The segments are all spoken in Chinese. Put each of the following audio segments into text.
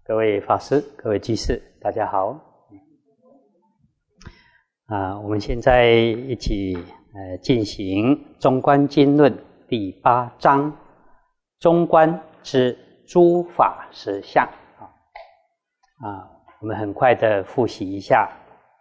各位法师、各位居士，大家好。我们现在一起进行《中观经论》第8章中观之诸法实相。我们很快的复习一下。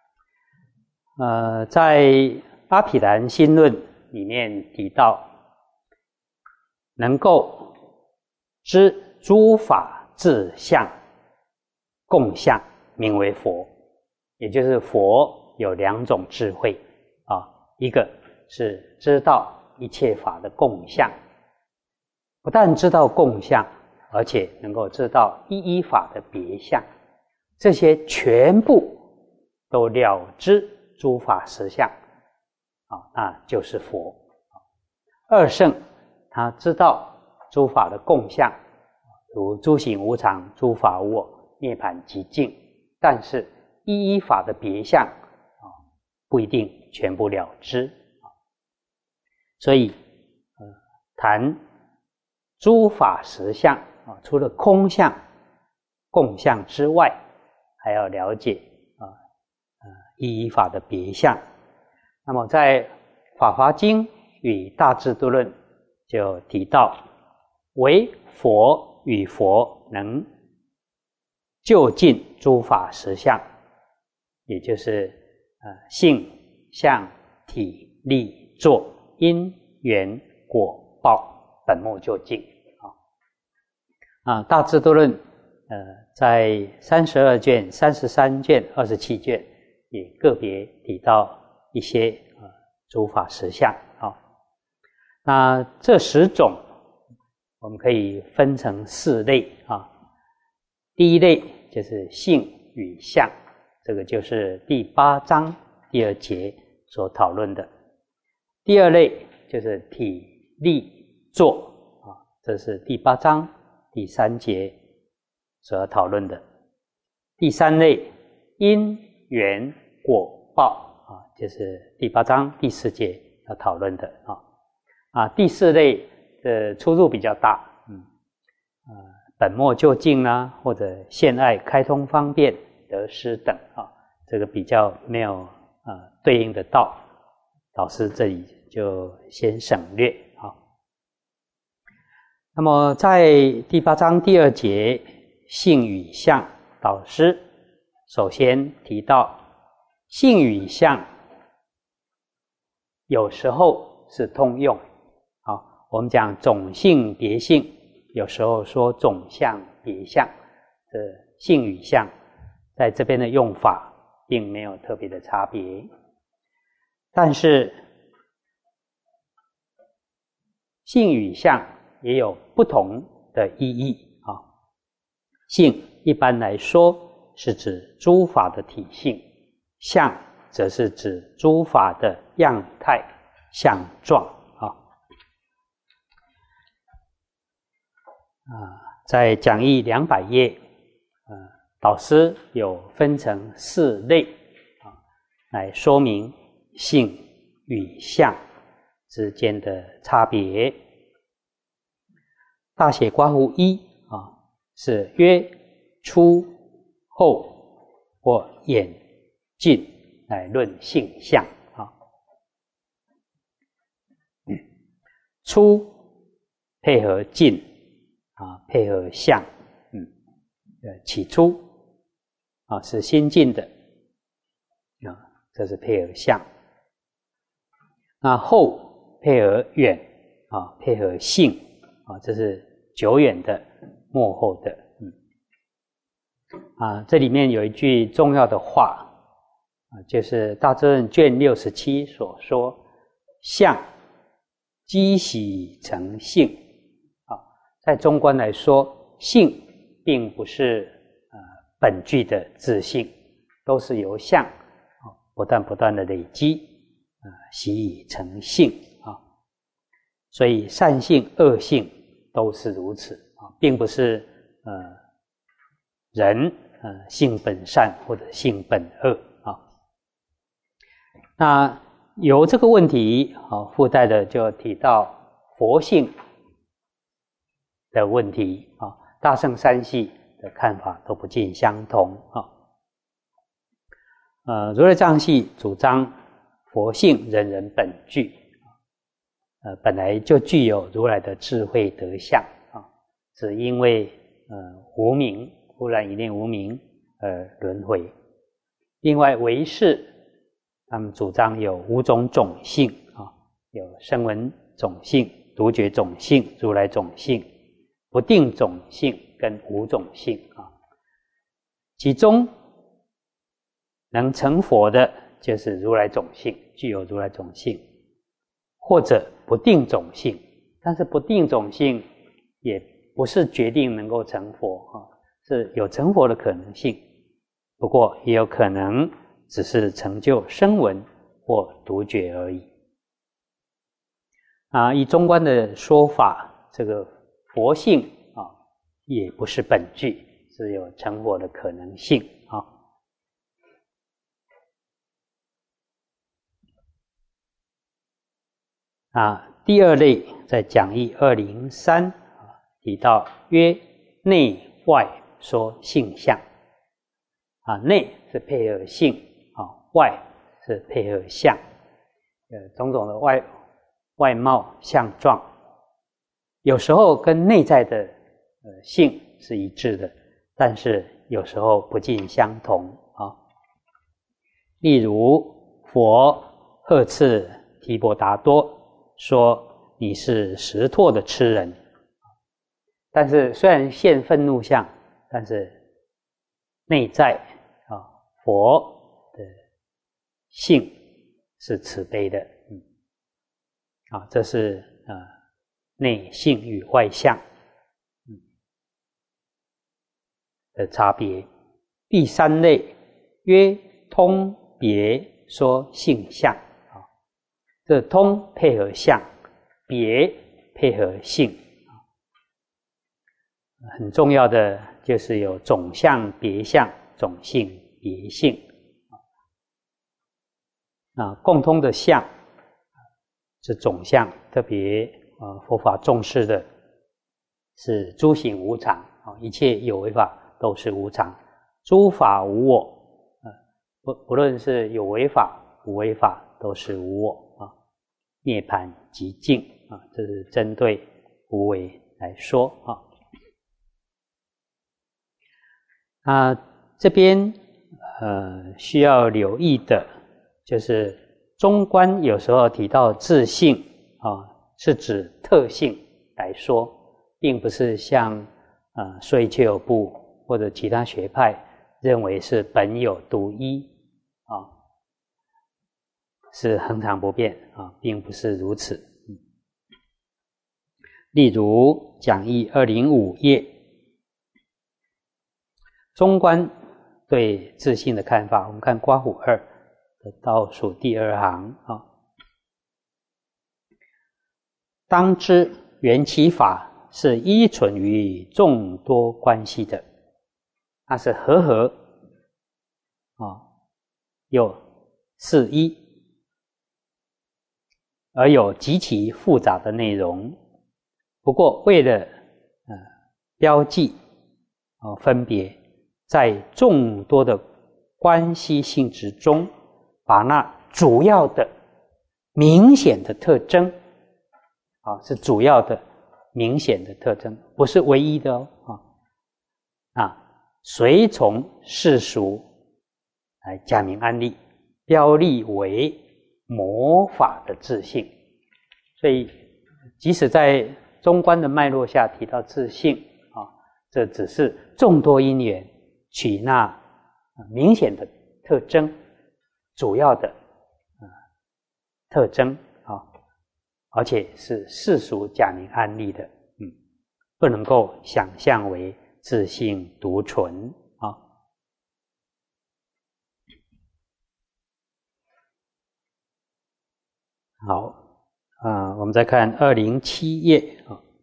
在《阿毗昙心论》里面提到，能够知诸法自相共相，名为佛。也就是佛有2种智慧一个是知道一切法的共相，不但知道共相，而且能够知道一一法的别相，这些全部都了知诸法实相那就是佛。二圣他知道诸法的共相，如诸行无常、诸法无我、涅槃寂静，但是一一法的别相不一定全部了知。所以谈诸法实相除了空相、共相之外，还要了解一一法的别相。那么在《法华经》与《大智度论》就提到，唯佛与佛能究竟诸法实相，也就是性、相、体、力、作、因、缘、果、报，本末究竟。大智度论在32卷、33卷、27卷也个别提到一些诸法实相。那这10种我们可以分成4类第一类就是性与相，这个就是第8章第2节所讨论的。第二类就是体、力、作这是第8章第3节所要讨论的。第三类因、缘、果、报就是第8章第4节要讨论的第4类的出入比较大，本末究竟或者现爱、开通、方便、得失等这个比较没有对应的道，导师这里就先省略。那么在第8章第2节性与相，导师首先提到性与相有时候是通用。我们讲种性别性，有时候说种相别相，这性与相在这边的用法并没有特别的差别，但是性与相也有不同的意义性一般来说是指诸法的体性，相则是指诸法的样态相状在讲义200页导师有分成4类来说明性与相之间的差别。大写括弧1是约出后或演进来论性相出配合进配合相起初是先进的这是配合相。那后配合远配合性这是久远的末后的这里面有一句重要的话就是大智论卷67所说，相积习成性在中观来说，性并不是本具的自性，都是由相不断的累积习以成性所以善性恶性都是如此并不是人性本善或者性本恶那由这个问题附带的就提到佛性的问题大乘三系的看法都不尽相同如来藏系主张佛性人人本具，本来就具有如来的智慧德相只因为无明，忽然一念无明而轮回。另外唯识他们主张有五种种性有声闻种性、独觉种性、如来种性、不定种性跟无种性其中能成佛的就是如来种性，具有如来种性，或者不定种性。但是不定种性也不是决定能够成佛是有成佛的可能性，不过也有可能只是成就声闻或独觉而已以中观的说法，这个佛性也不是本具，是有成佛的可能性第二类在讲义203提到曰内外说性相内是配合性外是配合相种种的外貌相状，有时候跟内在的性是一致的，但是有时候不尽相同例如佛呵斥提婆达多说你是石拓的痴人，但是虽然现愤怒相，但是内在佛的性是慈悲的这是内性与外相的差别。第三类曰通别说性相这通配合相，别配合性很重要的就是有种相别相，种性别性共通的相是种相，特别佛法重视的是诸行无常一切有为法都是无常，诸法无我不论是有为法无为法都是无我涅槃极静这是针对无为来说这边需要留意的就是中观有时候提到自性是指特性来说，并不是像说一切有部或者其他学派认为是本有独一是恒常不变并不是如此例如讲义205页中观对自性的看法，我们看刮胡2的倒数第2行当知缘起法是依存于众多关系的，它是和有四依，而有极其复杂的内容。不过为了标记分别，在众多的关系性质中，把那主要的明显的特征是主要的明显的特征，不是唯一的随从世俗来假名安立，标立为魔法的自性。所以即使在中观的脉络下提到自性这只是众多因缘取那明显的特征，主要的特征而且是世俗假名安立的不能够想象为自性独存好我们再看207页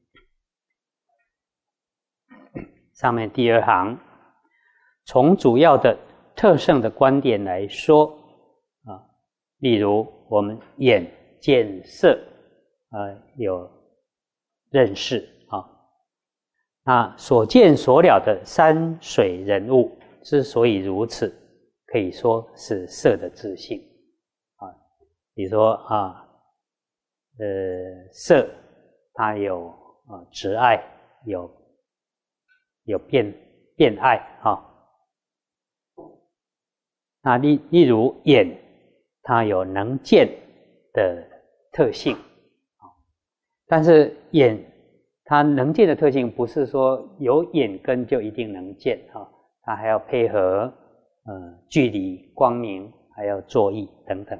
上面第2行，从主要的特胜的观点来说例如我们眼见色有认识那所见所了的山水人物之所以如此，可以说是色的自性啊。比如说色它有执爱，有变爱啊。那例如眼，它有能见的特性，但是眼它能见的特性不是说有眼根就一定能见啊，它还要配合距离、光明，还要作意等等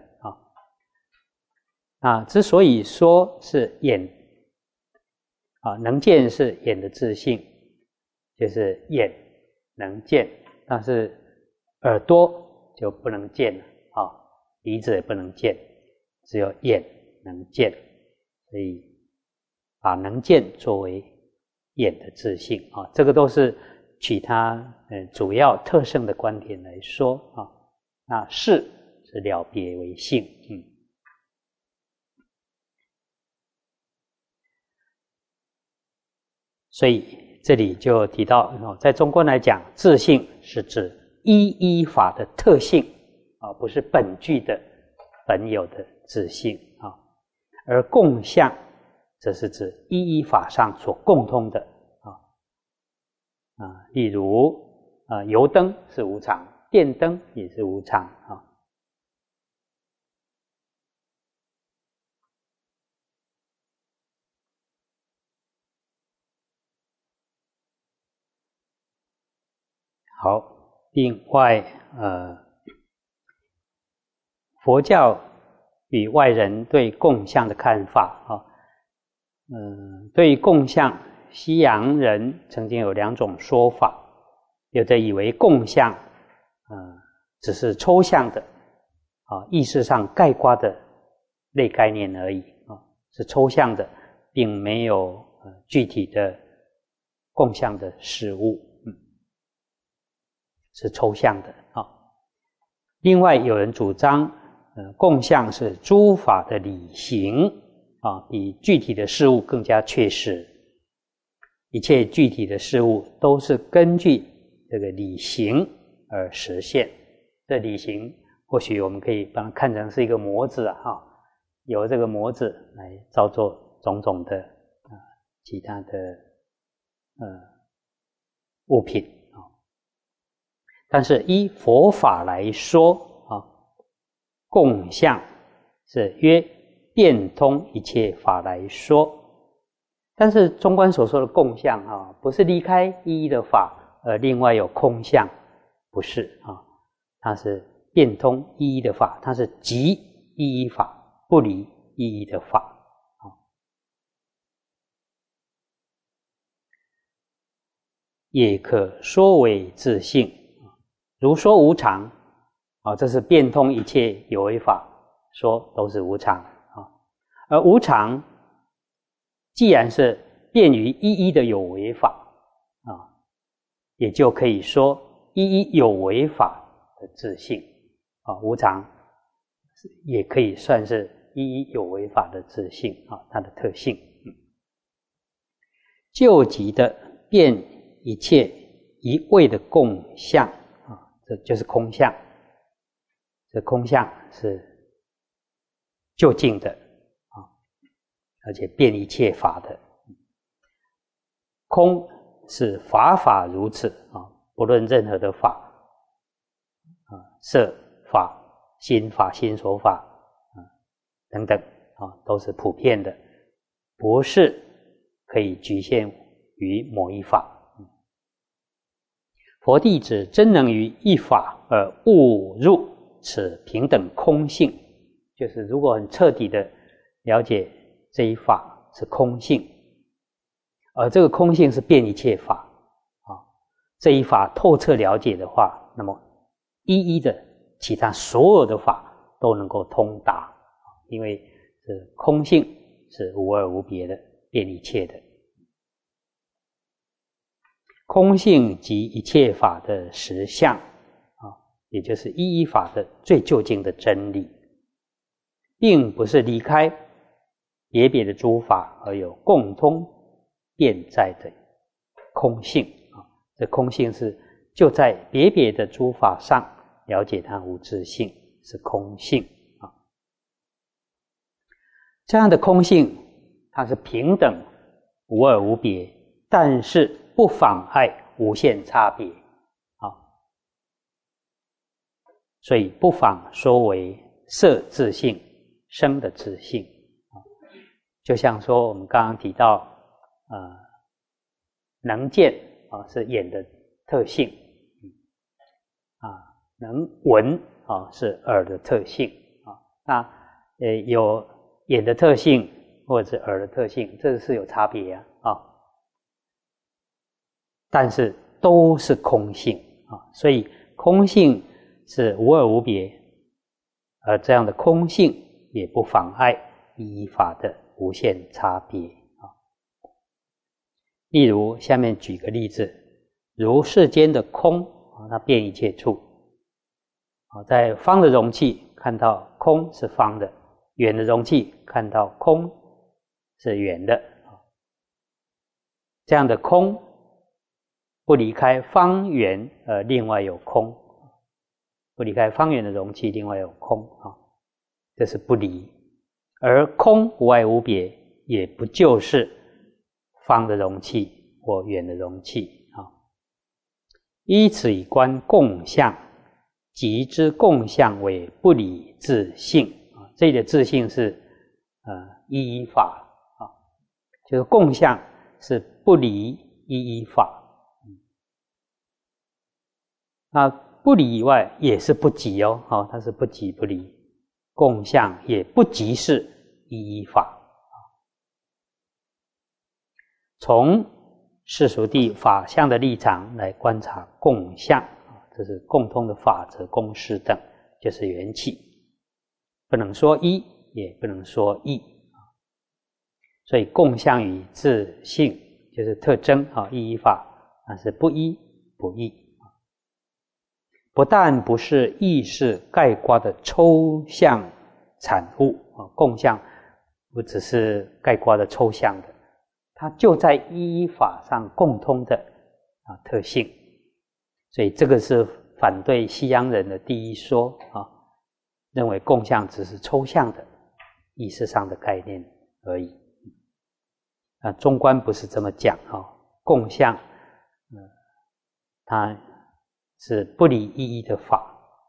啊。之所以说是眼能见是眼的自性，就是眼能见，但是耳朵就不能见了鼻子也不能见，只有眼能见，所以把能见作为眼的自性这个都是取它主要特性的观点来说那视是了别为性所以这里就提到在中观来讲，自性是指依法的特性不是本具的本有的自性而共相则是指依法上所共通的例如油灯是无常，电灯也是无常好，另外佛教与外人对共相的看法对于共相，西洋人曾经有两种说法，有的以为共相只是抽象的意识上概括的类概念而已是抽象的，并没有具体的共相的事物是抽象的另外有人主张共相是诸法的理行比具体的事物更加确实，一切具体的事物都是根据这个理行而实现。这理行或许我们可以把它看成是一个模子由这个模子来造作种种的其他的物品但是依佛法来说共相是约变通一切法来说，但是中观所说的共相不是离开一一的法而另外有空相，不是它是变通一一的法，它是即一一法，不离一一的法也可说为自性，如说无常这是变通一切有为法，说都是无常而无常既然是便于一一的有为法也就可以说一一有为法的自性无常也可以算是一一有为法的自性它的特性究极的变一切一味的共相这就是空相，这空相是究竟的而且变一切法的。空是法如此不论任何的法色法、心法、心所法等等都是普遍的，不是可以局限于某一法。佛弟子真能于一法而悟入此平等空性，就是如果很彻底的了解这一法是空性，而这个空性是遍一切法这一法透彻了解的话，那么一一的其他所有的法都能够通达，因为是空性是无二无别的，遍一切的。空性即一切法的实相也就是一一法的最究竟的真理，并不是离开别的诸法而有共通遍在的空性啊。这空性是就在别别的诸法上了解它无自性，是空性啊。这样的空性，它是平等、无二无别，但是不妨碍无限差别啊。所以不妨说为色自性、声的自性啊。就像说我们刚刚提到，能见啊是眼的特性啊，能闻啊是耳的特性啊。那有眼的特性或者是耳的特性，这是有差别啊。但是都是空性啊，所以空性是无二无别，而这样的空性也不妨碍一一法的无限差别啊。例如下面举个例子，如世间的空啊，它遍一切处啊，在方的容器看到空是方的，圆的容器看到空是圆的啊。这样的空不离开方圆，另外有空，不离开方圆的容器，另外有空啊，这是不离。而空无碍无别，也不就是方的容器或圆的容器啊。依此以观共相，即知共相为不离自性啊。这里的自性是一一法啊，就是共相是不离一一法。那不离以外也是不即哦，它是不即不离，共相也不即是一一法。从世俗谛法相的立场来观察共相，这是共通的法则公式等，就是缘起，不能说一，也不能说异。所以共相与自性就是特征啊，一一法，那是不一不异。不但不是意识概括的抽象产物啊，共相不只是概括的抽象的，它就在一一法上共通的特性。所以这个是反对西洋人的第一说啊，认为共相只是抽象的意识上的概念而已。中观不是这么讲啊，共相它是不离一一的法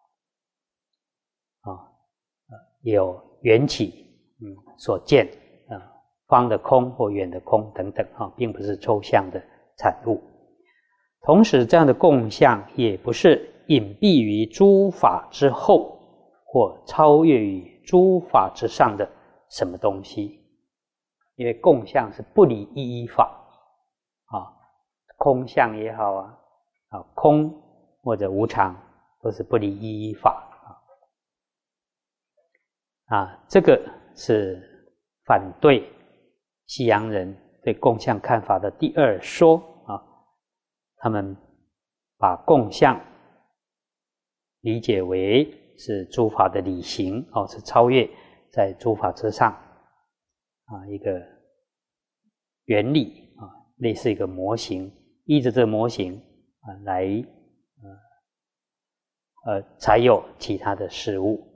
啊，有缘起所见方的空或圆的空等等啊，并不是抽象的产物。同时这样的共相也不是隐蔽于诸法之后或超越于诸法之上的什么东西，因为共相是不离一一法啊，空相也好空或者无常都是不离一一法这个是反对西洋人对共相看法的第二说啊。他们把共相理解为是诸法的理行是超越在诸法之上一个原理类似一个模型，依着这个模型来才有其他的事物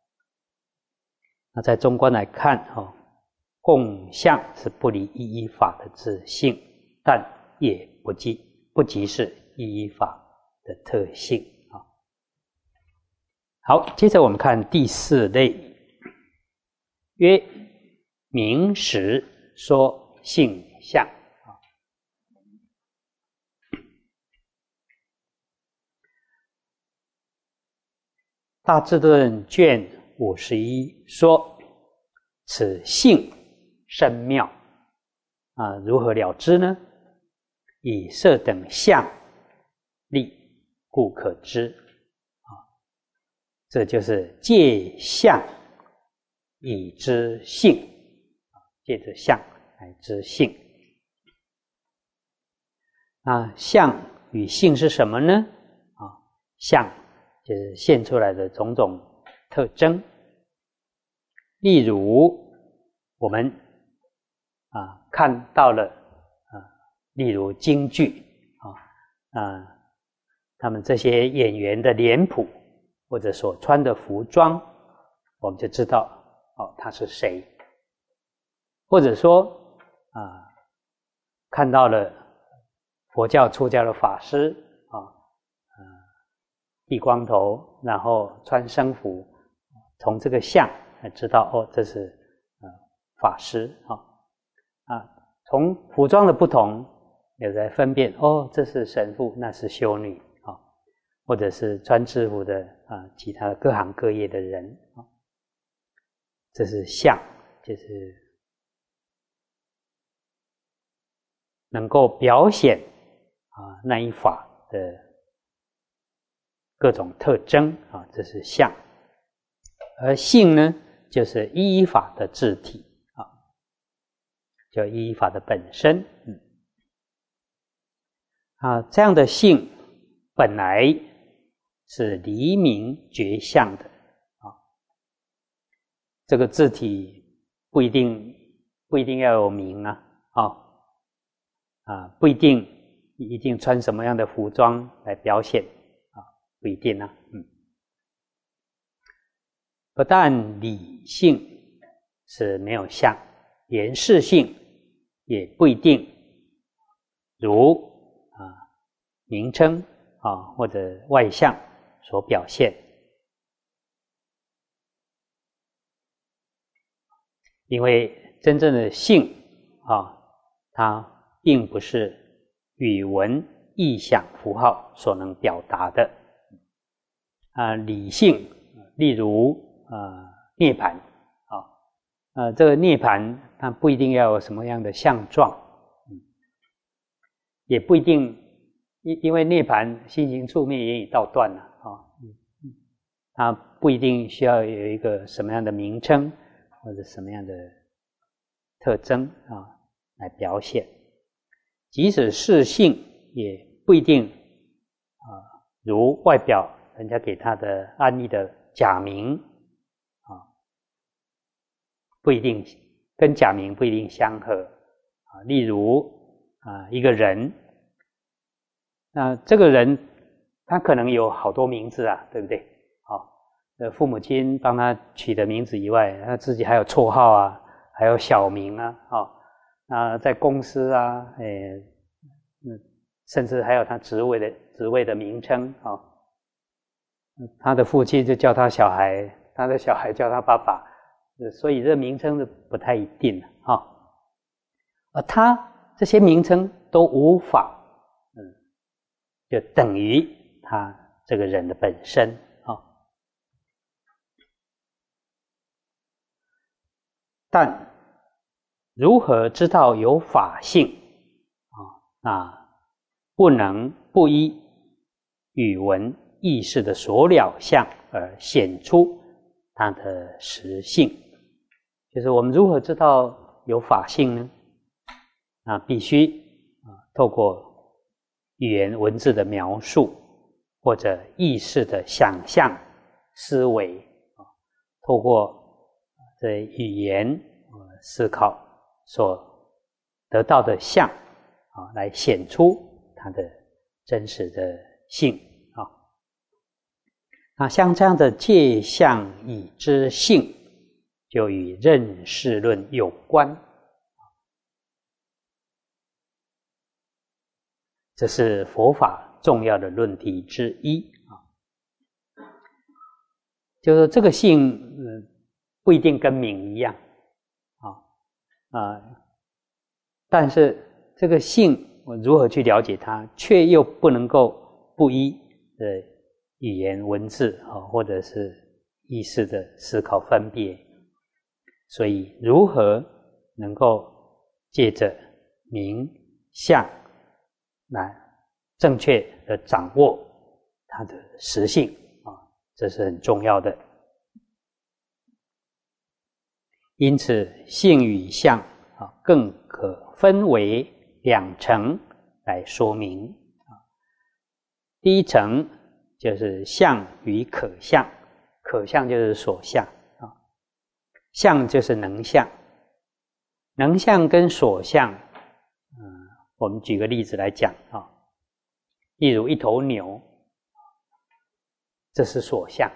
那在中观来看共相是不离一一法的自性，但也不即是一一法的特性好，接着我们看第四类，曰名实说性相大智论卷51说，此性深妙如何了知呢？以色等相力故可知这就是借相以知性借着相来知性。那相与性是什么呢？相就是现出来的种种特征，例如我们看到了例如京剧他们这些演员的脸谱或者所穿的服装，我们就知道他是谁。或者说看到了佛教出家的法师剃光头，然后穿僧服，从这个相知道这是法师从服装的不同有在分辨这是神父，那是修女或者是穿制服的其他各行各业的人这是相，就是能够表现那一法的各种特征这是相。而性呢，就是依法的自体就依法的本身这样的性本来是离明觉相的这个自体不一定要有名不一定穿什么样的服装来表现不一定不但理性是没有相，连事性也不一定如名称或者外相所表现。因为真正的性它并不是语文意象符号所能表达的理性例如涅槃这个涅槃它不一定要有什么样的相状也不一定因为涅槃心行处灭言语道断了它不一定需要有一个什么样的名称或者什么样的特征来表现。即使是性也不一定如外表人家给他的安利的假名不一定跟假名不一定相合例如一个人那这个人他可能有好多名字对不对父母亲帮他取的名字以外，他自己还有绰号还有小名在公司甚至还有他职位的名称他的父亲就叫他小孩，他的小孩叫他爸爸，所以这名称是不太一定而他这些名称都无法就等于他这个人的本身但如何知道有法性不能不依语文意识的所了相而显出它的实性。就是我们如何知道有法性呢？必须透过语言文字的描述或者意识的想象思维透过这语言思考所得到的相来显出它的真实的性像这样的借相已知性就与认识论有关这是佛法重要的论题之一就是这个性不一定跟名一样但是这个性我如何去了解它，却又不能够不依语言文字或者是意识的思考分别，所以如何能够借着名相来正确的掌握它的实性这是很重要的。因此性与相更可分为两层来说明第一层就是相与可相，可相就是所相相就是能相，能相跟所相我们举个例子来讲啊，例如一头牛，这是所相。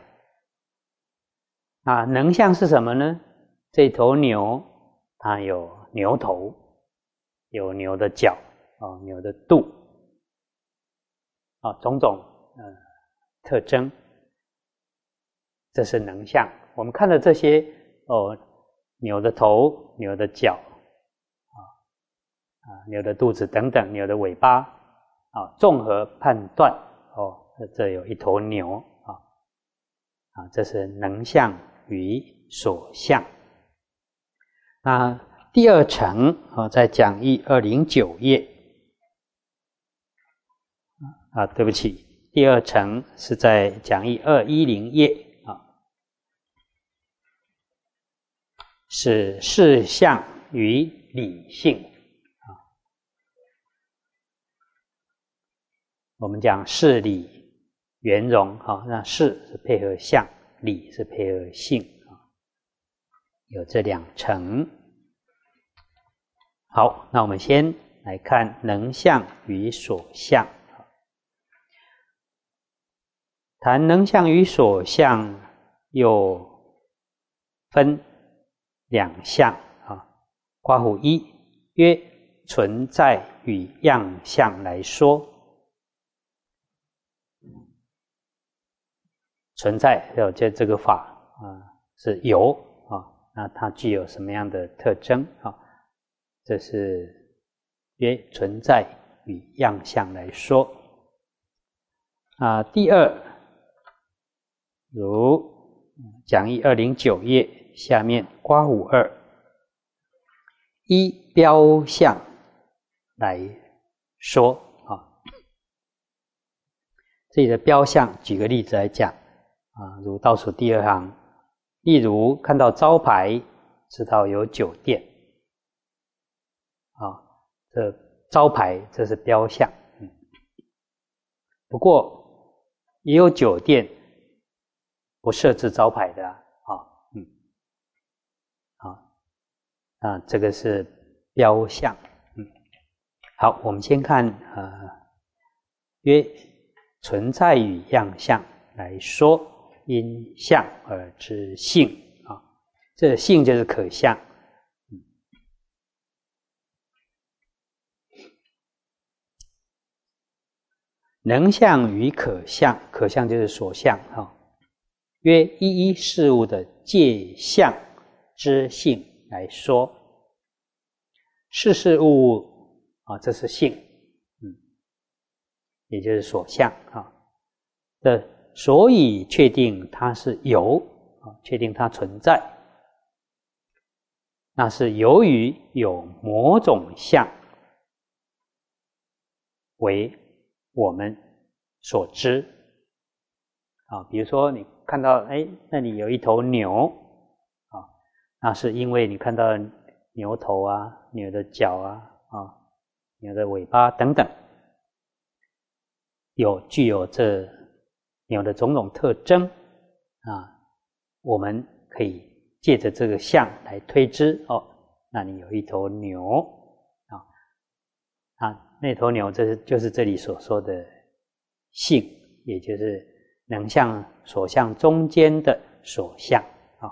啊，能相是什么呢？这头牛它有牛头，有牛的角，牛的肚，种种特征，这是能相。我们看到这些牛的头、牛的脚，牛的肚子等等，牛的尾巴，综合判断，这有一头牛这是能相与所相。那第二层在讲义209页对不起，第二层是在讲义210页是事相与理性我们讲事理圆融那事是配合相，理是配合性有这两层。好，那我们先来看能相与所相。谈能相与所相又分两项括弧一曰存在与样相来说。存在这个法是有那它具有什么样的特征这是约存在与样相来说第二，如讲义209页下面括弧2依标相来说这里的标相举个例子来讲如倒数第二行，例如看到招牌知道有酒店这招牌这是标相不过也有酒店不设置招牌的这个是标相好，我们先看约存在与样相来说，因相而知性这性就是可相能相与可相，可相就是所相约一一事物的界相之性来说，事物这是性也就是所相所以确定它是有确定它存在，那是由于有某种相为我们所知比如说你看到那里有一头牛那是因为你看到牛头牛的脚牛的尾巴等等具有这牛的种种特征我们可以借着这个相来推知那里有一头牛那头牛就是这里所说的性，也就是能相所相中间的所相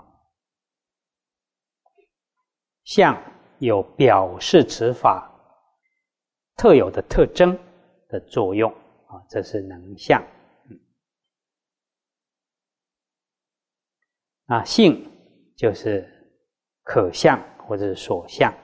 相有表示此法特有的特征的作用这是能相性就是可相或者是所相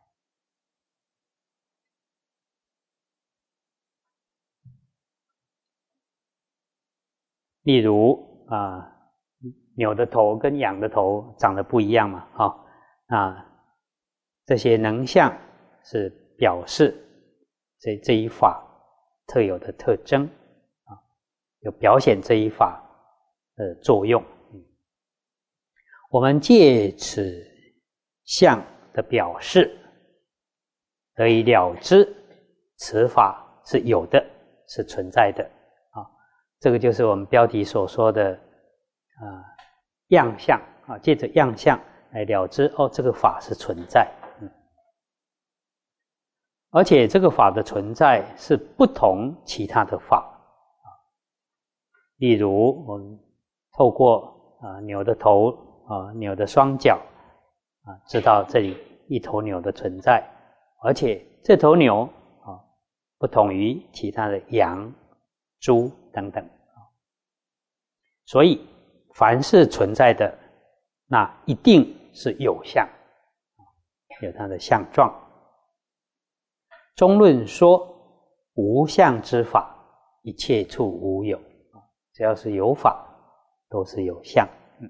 例如牛的头跟羊的头长得不一样嘛这些能相是表示这一法特有的特征有表现这一法的作用我们借此相的表示得以了知此法是有的，是存在的这个就是我们标题所说的样相借着样相来了知这个法是存在而且这个法的存在是不同其他的法。例如我们透过牛的头牛的双脚知道这里一头牛的存在，而且这头牛不同于其他的羊、猪等等。所以凡是存在的，那一定是有相，有它的相状。中论说无相之法，一切处无有，只要是有法都是有相。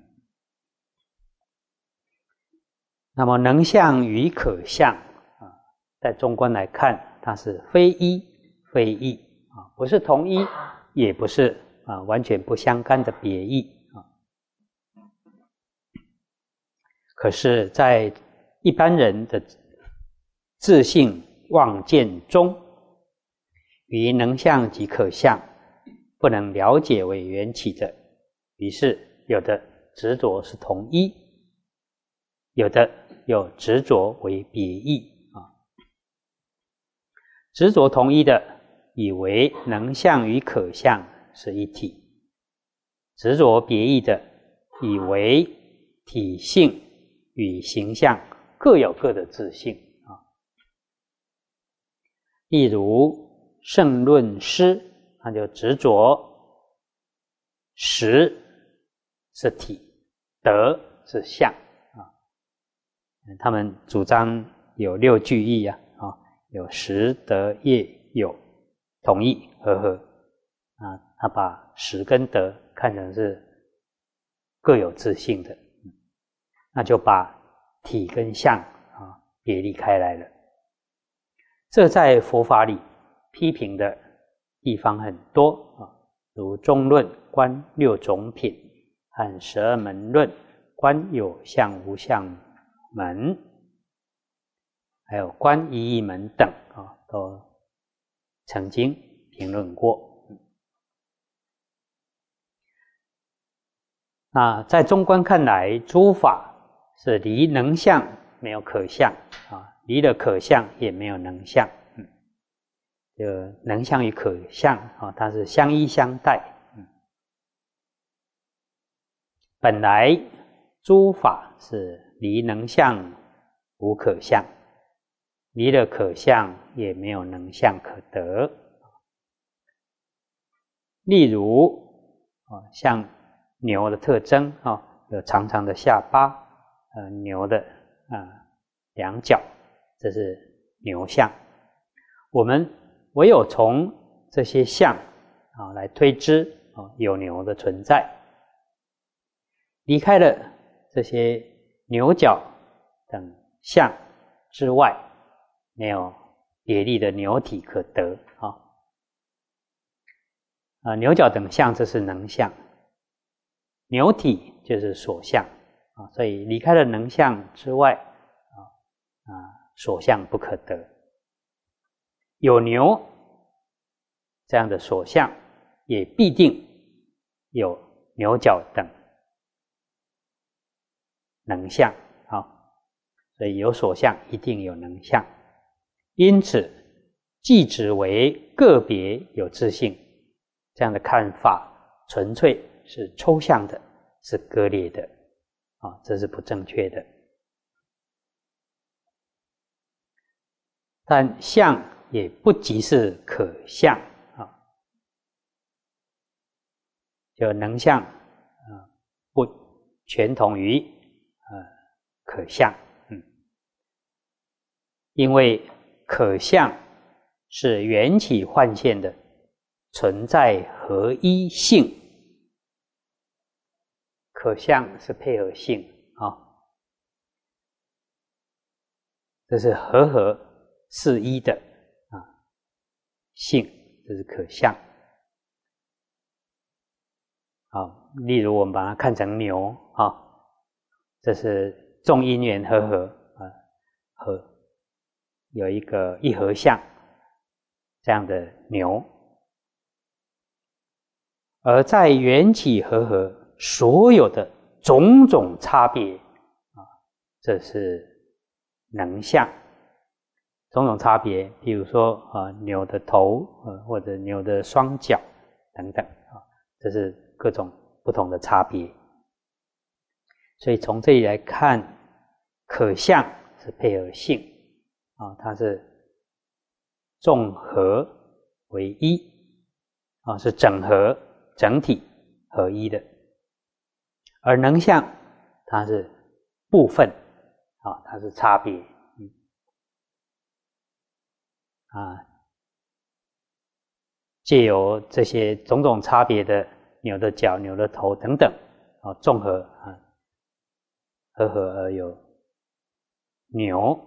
那么能相与可相在中观来看，它是非一非异不是同一，也不是完全不相干的别异可是在一般人的自性望见中，于能相及可相不能了解为缘起的，于是有的执着是同一，有的又执着为别异执着同一的以为能相与可相是一体，执着别异的以为体性与形象各有各的自性例如圣论师，他就执着实是体，德是相他们主张有六句义有实德业有统一和合他把实跟德看成是各有自性的，那就把体跟相别离开来了。这在佛法里批评的地方很多如中论观六种品和12门论观有相无相门，还有观一义门等都曾经评论过。那在中观看来，诸法是离能相没有可相离了可相也没有能相就能相与可相它是相依相待本来诸法是离能相无可相，离了可相也没有能相可得。例如像牛的特征有长长的下巴牛的两脚，这是牛相。我们唯有从这些相来推知有牛的存在，离开了这些牛角等相之外，没有别立的牛体可得牛角等相这是能相，牛体就是所相所以离开了能相之外所相不可得。有牛这样的所相，也必定有牛角等能相所以有所相一定有能相。因此即指为个别有自性，这样的看法纯粹是抽象的，是割裂的这是不正确的。但相也不即是可相就能相不全同于可相因为可相是缘起幻现的存在合一性，可相是配合性这是合是一的性，这是可相例如我们把它看成牛这是众因缘合有一个一合相这样的牛，而在缘起合所有的种种差别这是能相。 种种差别，比如说牛的头或者牛的双脚等等这是各种不同的差别。所以从这里来看，可相是配合性它是综合为一是整合整体合一的。而能相它是部分它是差别藉由这些种种差别的牛的脚、牛的头等等综合合而有牛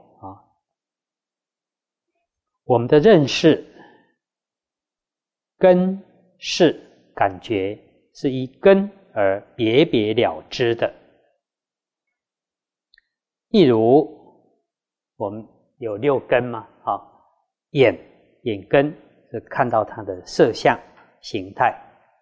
我们的认识、根、识、感觉是依根而别别了之的。例如我们有6根嘛眼根是看到它的色相形态，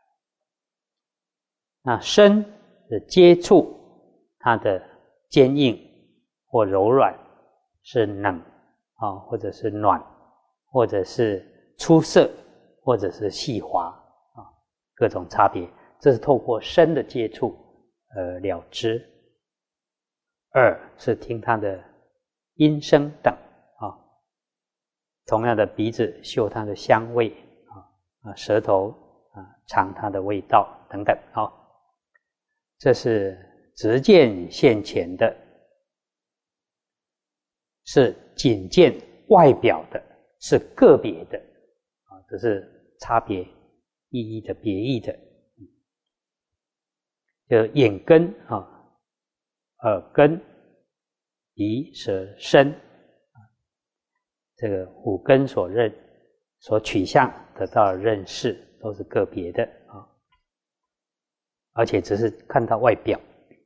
那身是接触它的坚硬或柔软，是冷或者是暖，或者是出色，或者是细滑各种差别，这是透过身的接触了知。耳是听它的音声等同样的鼻子嗅它的香味舌头尝它的味道等等这是直见现前的，是仅见外表的，是个别的这是差别意义的别义的。就眼根耳根、鼻舌身这个5根所取向得到的认识都是个别的而且只是看到外表。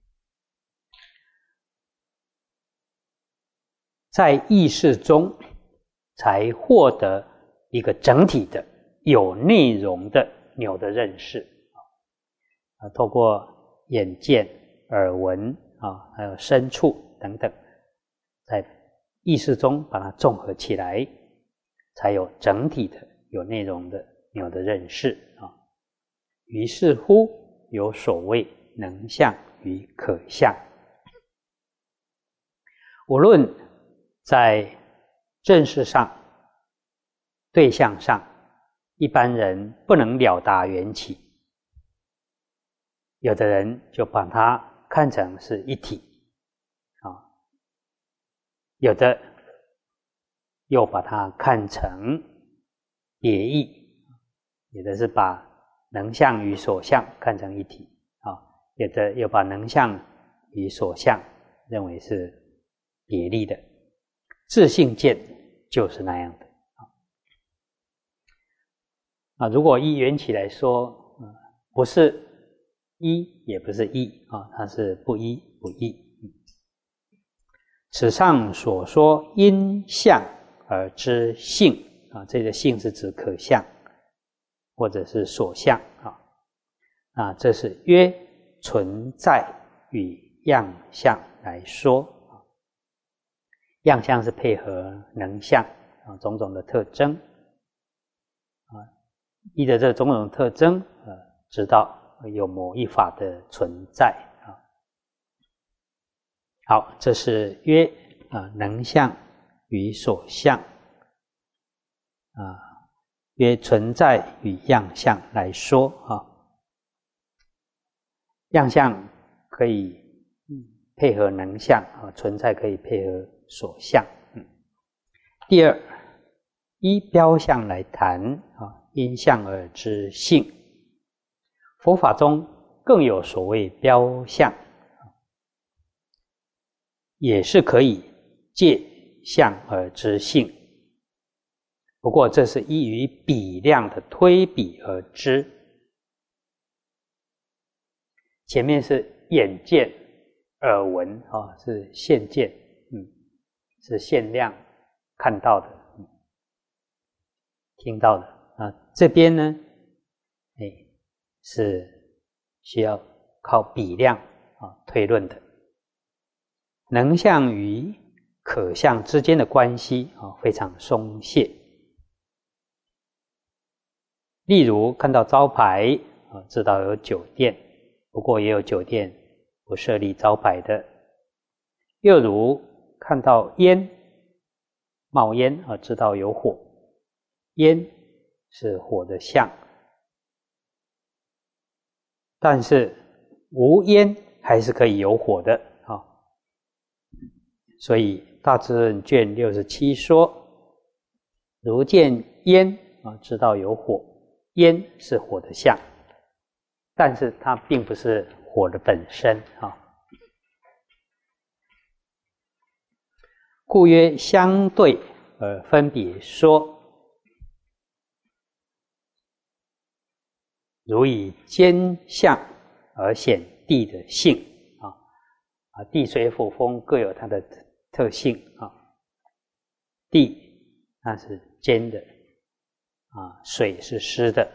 在意识中才获得一个整体的有内容的牛的认识透过眼见、耳闻还有身触等等，在意识中把它综合起来，才有整体的有内容的牛的认识于是乎有所谓能相与可相。无论在正事上、对象上，一般人不能了达缘起，有的人就把它看成是一体有的又把它看成别义，有的是把能相与所相看成一体有的又把能相与所相认为是别立的。自性见就是那样的如果依缘起来说不是一也不是异它是不一不异。此上所说因相而知性这个性是指可相或者是所相这是约存在与样相来说。样相是配合能相种种的特征依着这种种特征知道有某一法的存在好，这是约能相与所相约存在与样相来说样相可以配合能相存在可以配合所相第二，依标相来谈因相而知性。佛法中更有所谓标相也是可以借相而知性，不过这是依于比量的推比而知。前面是眼见、耳闻是现见是限量看到的听到的这边呢是需要靠比量推论的。能相与可相之间的关系非常松懈。例如看到招牌知道有酒店，不过也有酒店不设立招牌的。又如看到烟冒烟知道有火，烟是火的相，但是无烟还是可以有火的所以大智论卷67说，如见烟知道有火，烟是火的相，但是它并不是火的本身故曰相对而分别说。如以间相而显地的性地水火风各有它的特性地它是尖的水是湿的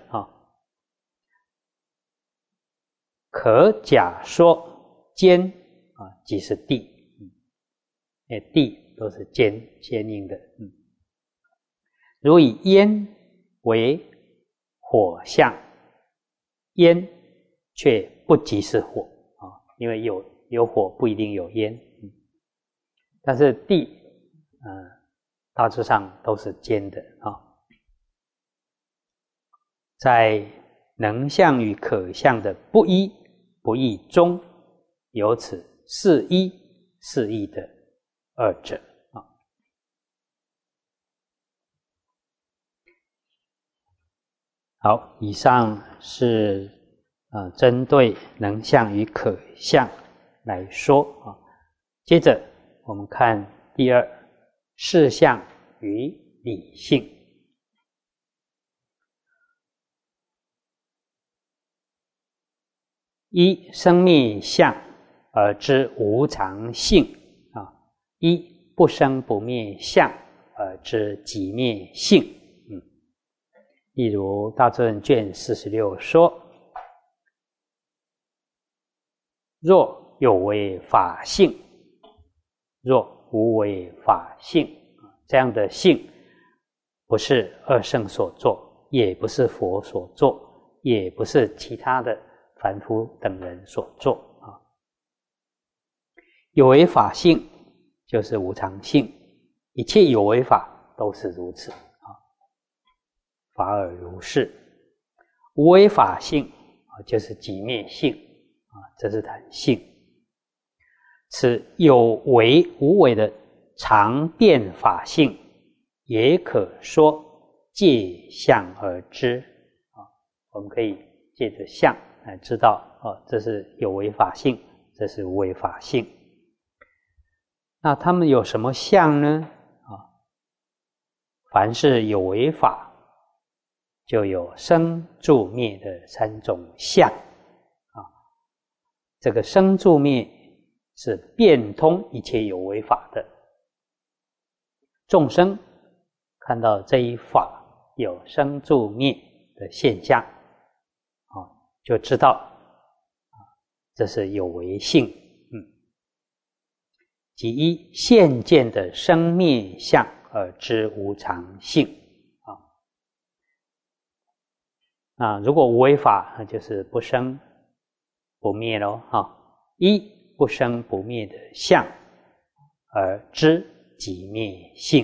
可假说坚即是地，地都是坚硬的。如以烟为火相，烟却不即是火因为有火不一定有烟，但是地大致上都是坚的在能相与可相的不一不异中，有此是一是异的二者好，以上是针对能相与可相来说接着我们看第二，事相与理性。一生灭相而知无常性一不生不灭相而知寂灭性例如大智论卷46说，若有为法性，若无为法性，这样的性不是二圣所作，也不是佛所作，也不是其他的凡夫等人所作有为法性就是无常性，一切有为法都是如此法尔如是。无为法性就是寂灭性这是谈性。此有为无为的常变法性，也可说借相而知我们可以借着相来知道这是有为法性，这是无为法性。那它们有什么相呢凡是有为法就有生住灭的三种相这个生住灭是变通一切有为法的。众生看到这一法有生住灭的现象就知道这是有为性即依现见的生灭相而知无常性如果无为法那就是不生不灭咯依不生不灭的相而知寂灭性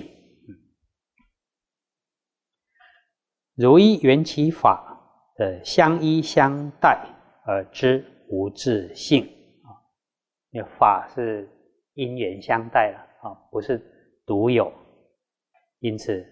如依缘起法的相依相待而知无自性因为法是因缘相待了不是独有，因此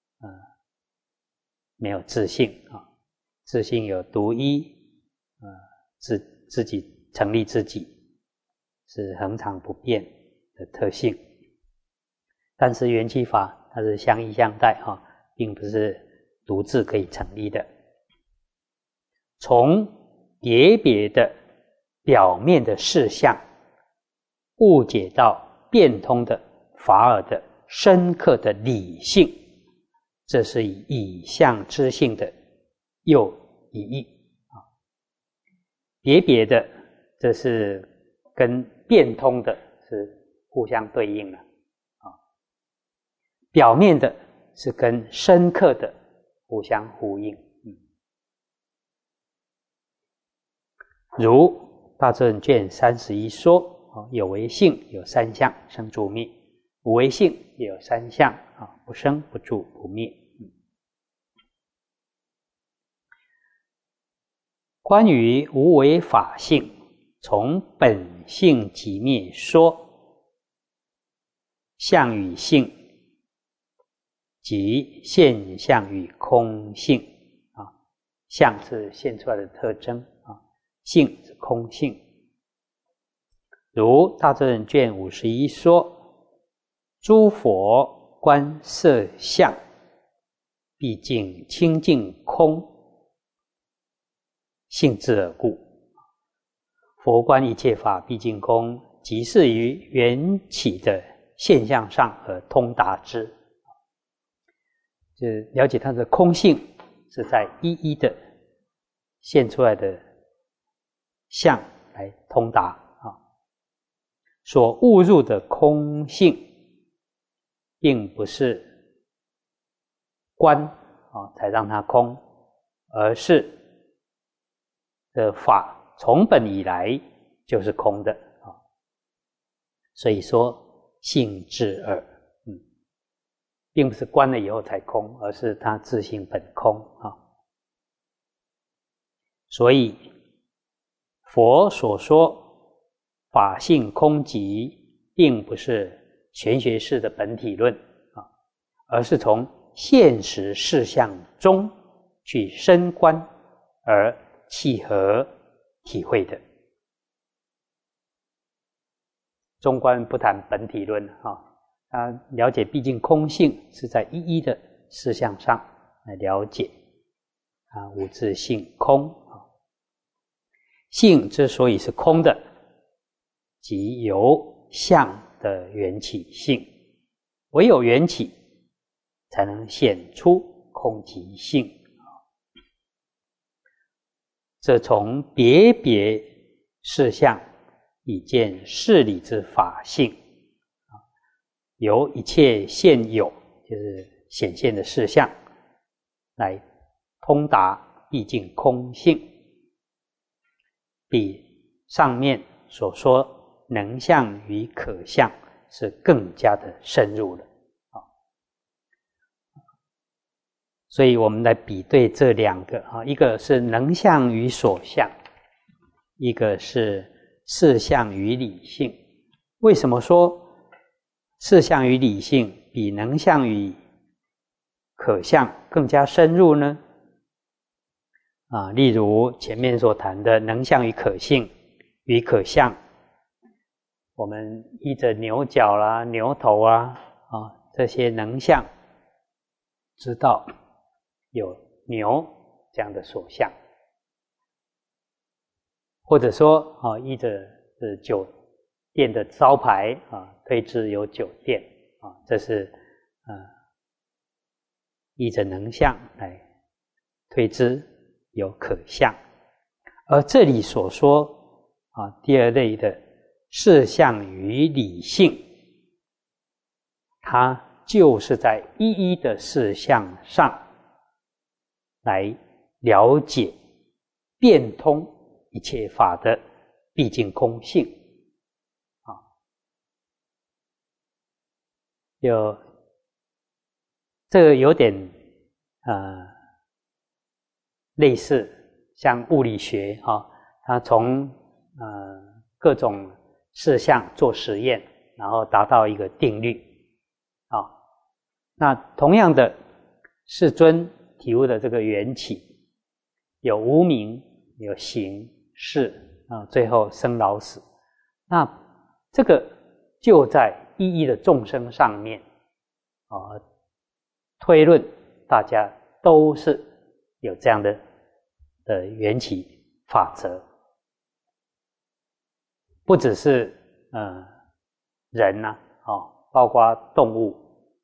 没有自性自性有独一自己成立自己，是恒常不变的特性。但是缘起法它是相依相待并不是独自可以成立的。从别别的表面的事相误解到变通的法尔的深刻的理性，这是以相知性的又一义别别的这是跟变通的是互相对应了表面的是跟深刻的互相呼应。如大正卷31说，有为性有三相，生住灭；无为性也有三相，不生不住不灭。关于无为法性，从本性即灭说，相与性即现象与空性。相是现出来的特征，性是空性。如大正卷51说，诸佛观色相，毕竟清净空，性自而故。佛观一切法毕竟空，即是于缘起的现象上而通达之。就了解它的空性是在一一的现出来的相来通达。所误入的空性并不是观才让它空，而是的法从本以来就是空的。所以说性自尔，并不是观了以后才空，而是它自性本空。所以佛所说法性空寂，并不是玄学式的本体论，而是从现实事项中去深观而契合体会的。中观不谈本体论，他了解毕竟空性是在一一的事项上来了解，无自性空。性之所以是空的，即由相的缘起性，唯有缘起才能显出空寂性。这从别别事项以见事理之法性，由一切现有，就是显现的事项来通达毕竟空性，比上面所说能相与可相是更加的深入了。所以我们来比对这两个，一个是能相与所相，一个是事相与理性。为什么说事相与理性比能相与可相更加深入呢？例如前面所谈的能相与可性与可相，我们依着牛角啦、牛头这些能相，知道有牛这样的所相，或者说依着酒店的招牌推知有酒店这是依着能相来推知有可相。而这里所说第二类的事相与理性，它就是在一一的事项上来了解变通一切法的毕竟空性。这个有点类似像物理学它从各种事项做实验，然后达到一个定律。那同样的，世尊体悟的这个缘起，有无明，有行识最后生老死。那这个就在一一的众生上面推论，大家都是有这样的缘起法则，不只是人包括动物，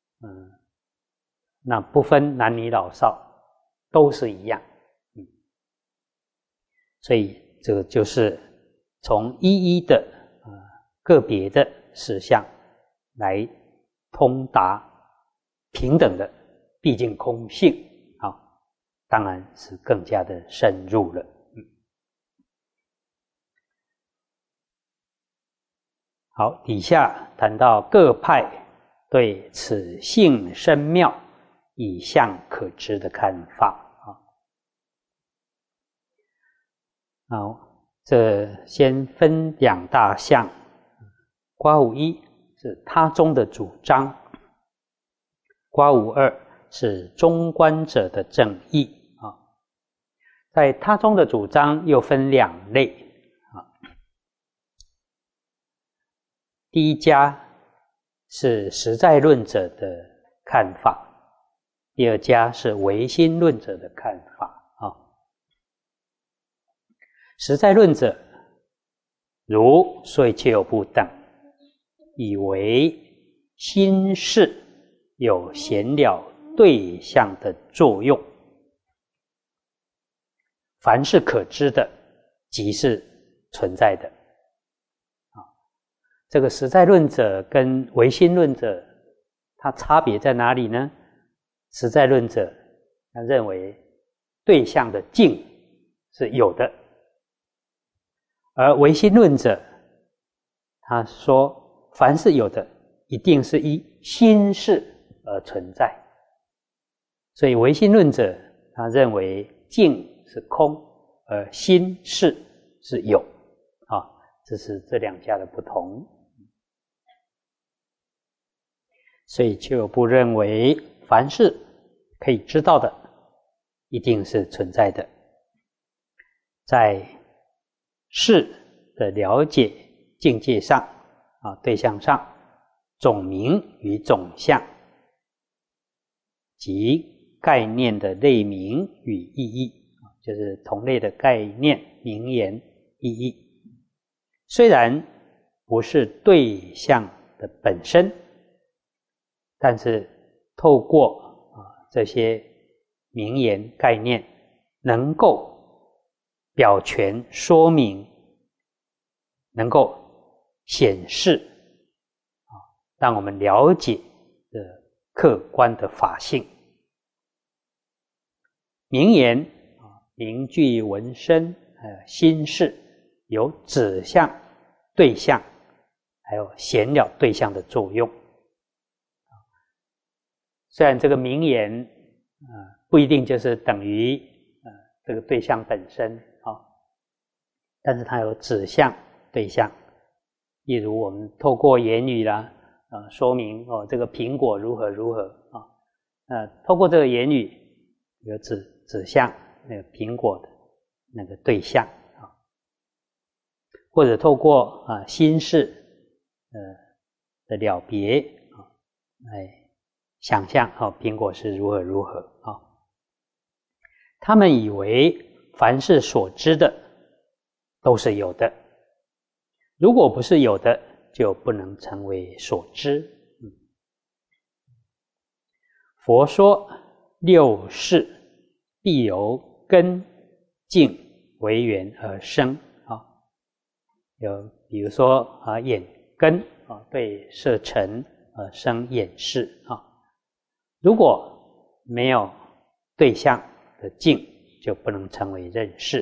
那不分男女老少，都是一样。所以这个就是从一一的个别的事项来通达平等的毕竟空性，当然是更加的深入了。好，底下谈到各派对此性深妙以象可知的看法。好，这先分两大项，刮胡一是他宗的主张，刮胡二是中观者的正义。在他宗的主张又分两类。第一家是实在论者的看法，第二家是唯心论者的看法。实在论者如说切有部等，以为心事有显了对象的作用，凡是可知的即是存在的。这个实在论者跟唯心论者它差别在哪里呢？实在论者他认为对象的境是有的，而唯心论者他说凡是有的一定是依心事而存在，所以唯心论者他认为境是空，而心事是有。这是这两家的不同。所以就不认为凡是可以知道的一定是存在的。在事的了解境界上对象上，总名与总相即概念的类名与意义，就是同类的概念、名言、意义，虽然不是对象的本身，但是透过这些名言概念能够表权说明，能够显示让我们了解的客观的法性。名言名句文身心事有指向对象还有显了对象的作用。虽然这个名言不一定就是等于这个对象本身但是它有指向对象，例如我们透过言语啦说明这个苹果如何如何透过这个言语有指向那个苹果的那个对象或者透过心事的了别来想象苹果是如何如何他们以为凡是所知的都是有的，如果不是有的就不能成为所知。佛说六事必由根境为缘而生有比如说眼根对色尘生眼识如果没有对象的境，就不能成为认识。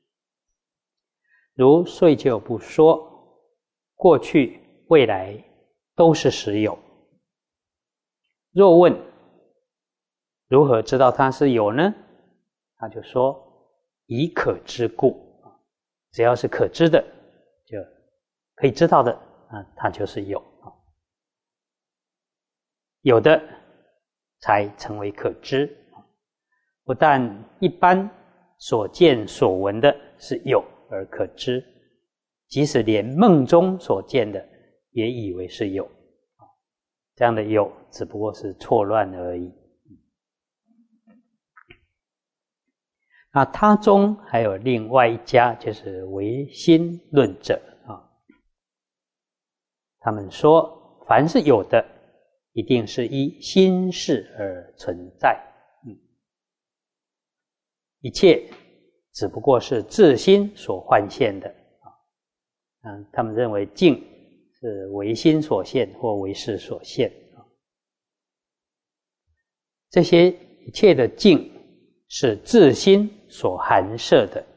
如说就不说过去未来都是实有，若问如何知道它是有呢？他就说以可知故，只要是可知的就可以知道的它就是有，有的才成为可知。不但一般所见所闻的是有而可知，即使连梦中所见的也以为是有，这样的有只不过是错乱而已。那他中还有另外一家，就是唯心论者他们说凡是有的一定是依心事而存在，一切只不过是自心所幻现的他们认为境是唯心所现或唯识所现这些一切的境是自心所含摄的，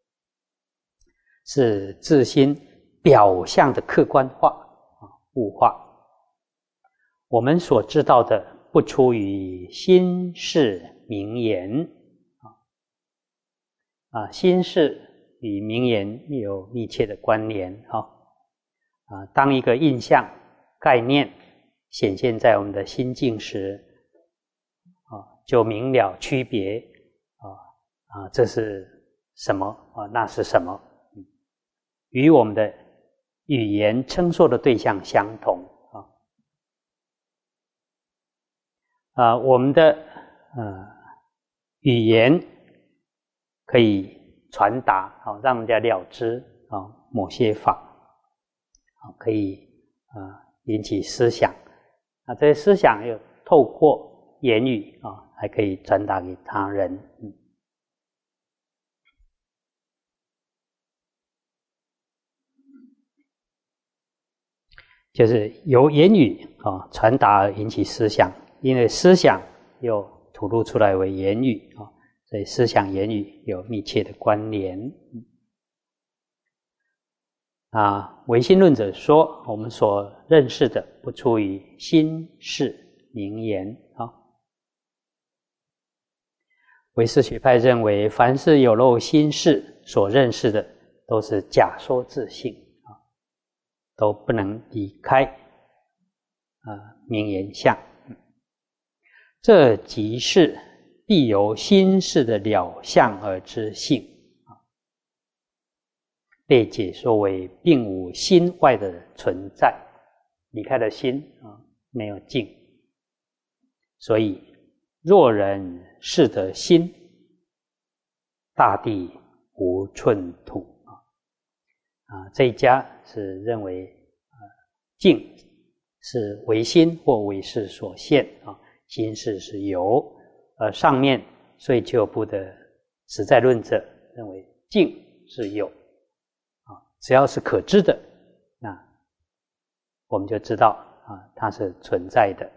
是自心表象的客观化物化。我们所知道的不出于心事名言心事与名言有密切的关联当一个印象概念显现在我们的心境时就明了区别这是什么那是什么，与我们的语言称说的对象相同我们的语言可以传达让人家了知某些法可以引起思想这些思想又透过言语还可以传达给他人就是由言语传达而引起思想，因为思想又吐露出来为言语所以思想言语有密切的关联唯心论者说我们所认识的不出于心事名言唯识学派认为凡是有漏心事所认识的都是假说自性都不能离开名言相这即是必由心事的了相而知性被解说为并无心外的存在，离开了心没有境，所以若人视得心，大地无寸土这一家是认为境是唯心或唯识所现心事是有上面说旧部的实在论者认为境是有只要是可知的那我们就知道它是存在的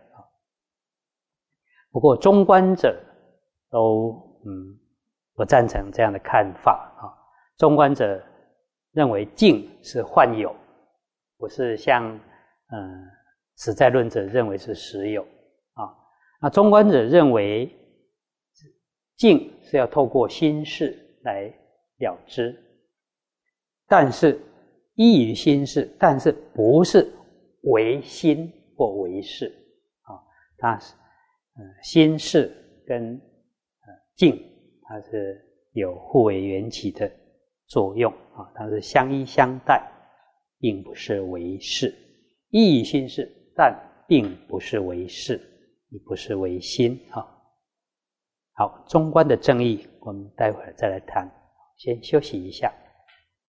不过中观者都不赞成这样的看法中观者认为境是幻有，不是像实在论者认为是实有那中观者认为境是要透过心事来了知，但是依于心事，但是不是唯心或唯识它是心事跟境它是有互为缘起的作用它是相依相待，并不是唯识，依于心事，但并不是唯识，也不是唯心好，中观的正义我们待会儿再来谈，先休息一下。